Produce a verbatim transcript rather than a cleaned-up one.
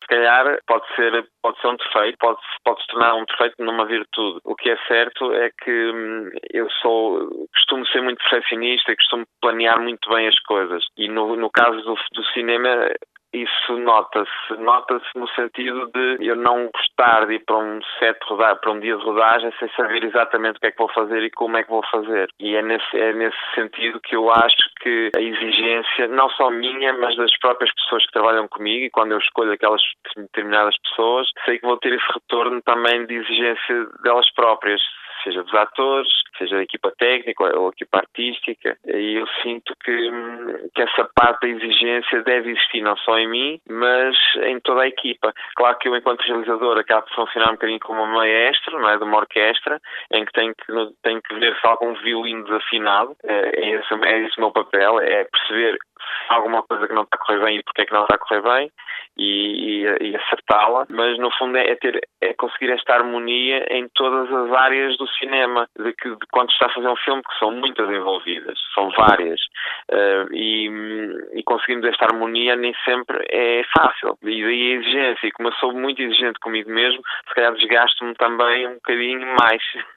calhar pode ser, pode ser um defeito, pode, pode se tornar um defeito numa virtude. O que é certo é que hum, eu sou, costumo ser muito perfeccionista e costumo planear muito bem as coisas. E no, no caso do, do cinema, isso nota-se, nota-se no sentido de eu não gostar de ir para um set de rodar, para um dia de rodagem sem saber exatamente o que é que vou fazer e como é que vou fazer. E é nesse, é nesse sentido que eu acho que a exigência, não só minha, mas das próprias pessoas que trabalham comigo, e quando eu escolho aquelas determinadas pessoas, sei que vou ter esse retorno também de exigência delas próprias, seja dos atores, seja da equipa técnica ou a equipa artística, e eu sinto que, que essa parte da exigência deve existir não só em mim, mas em toda a equipa. Claro que eu, enquanto realizador, acabo de funcionar um bocadinho como uma maestro, não é, de uma orquestra, em que tenho que, tenho que ver se há algum violino desafinado, é esse, é esse o meu papel, é perceber se há alguma coisa que não está a correr bem e porque é que não está a correr bem, e, e, e acertá-la, mas no fundo é, ter, é conseguir esta harmonia em todas as áreas do cinema, de que de quando está a fazer um filme, que são muitas envolvidas, são várias, uh, e, e conseguirmos esta harmonia nem sempre é fácil, e daí a exigência, e como eu sou muito exigente comigo mesmo, se calhar desgasto-me também um bocadinho mais.